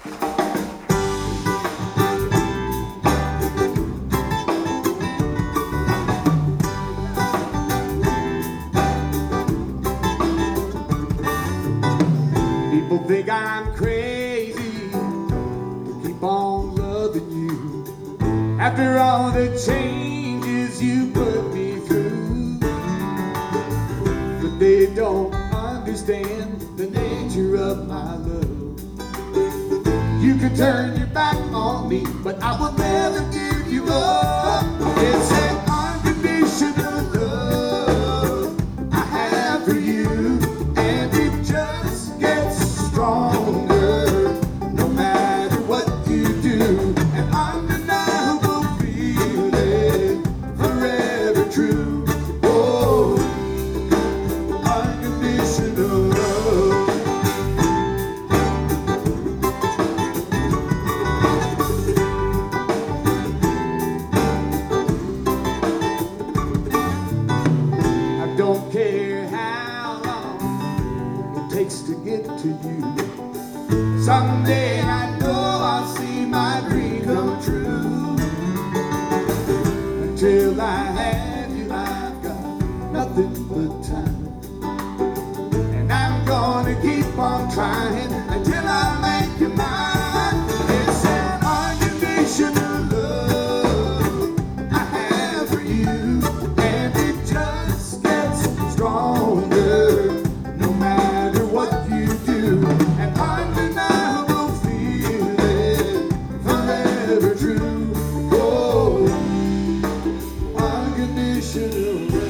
People think I'm crazy to keep on loving you after all the changes you put me through. But they don't understand the nature of my love. You can turn your back on me, but I will never give you up. It's an unconditional love I have for you, and it just gets stronger no matter what you do. An undeniable feeling, forever true. Oh, unconditional love. I don't care how long it takes to get to you. Someday I know I'll see my dream come true. Until I have you, I've got nothing but time. And I'm gonna keep on trying until I make you mine. It's an unconditional love I have for you, and it just gets stronger no matter what you do. An undeniable feeling, forever true. Oh, unconditional love.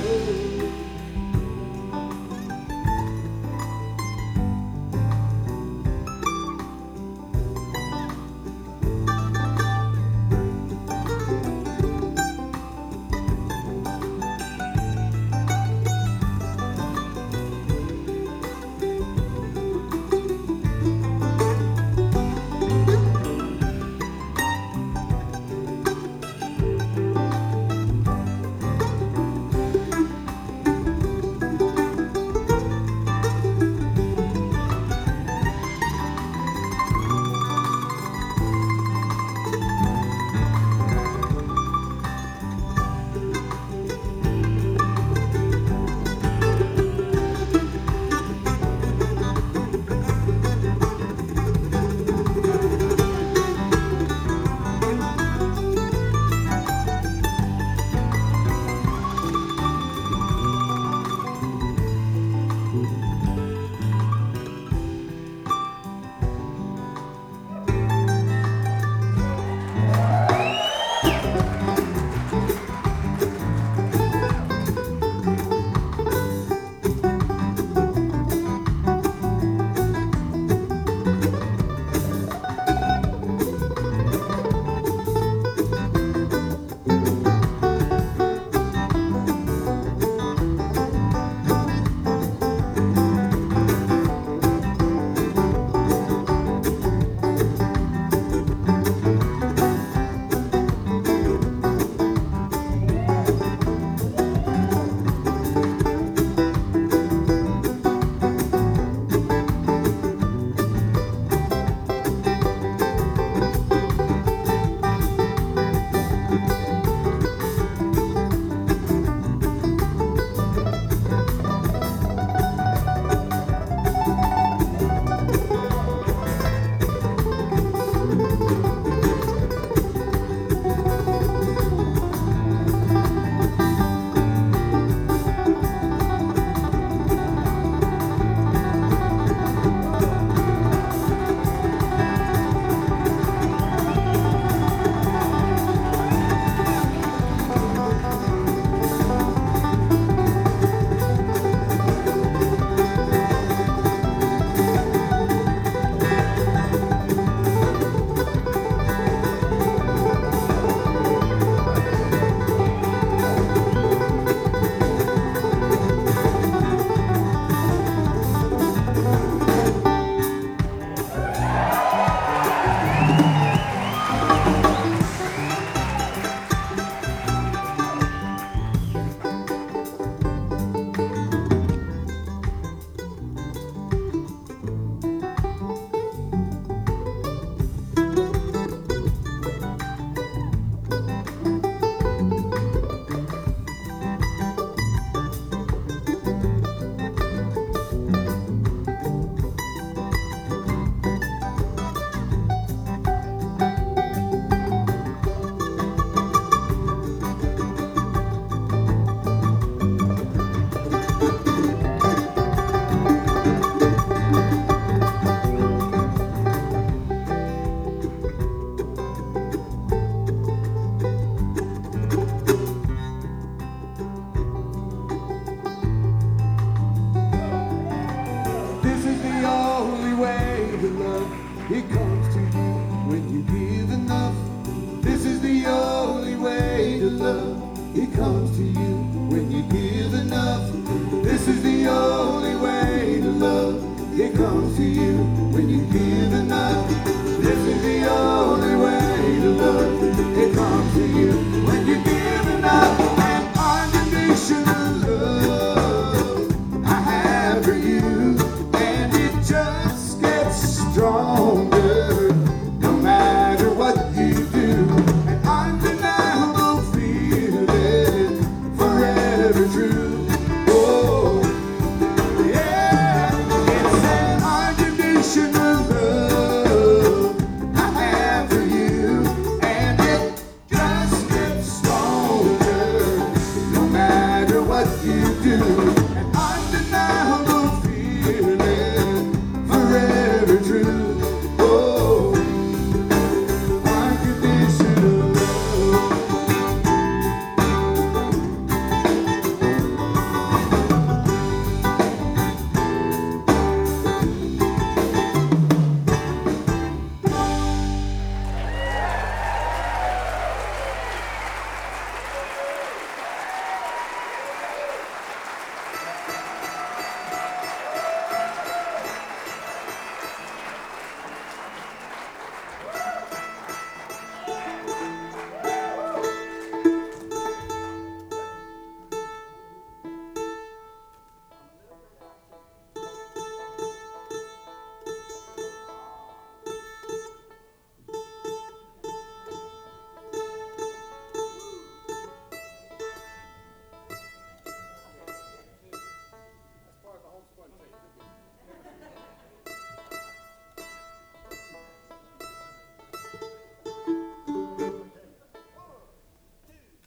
It comes to you when you give enough. This is the only way to love. It comes to you when you give enough. This is the only way to love. It comes to you when you give enough. This is the only way to love. It comes to you when you give enough. And unconditional love I have for you, and it just gets strong.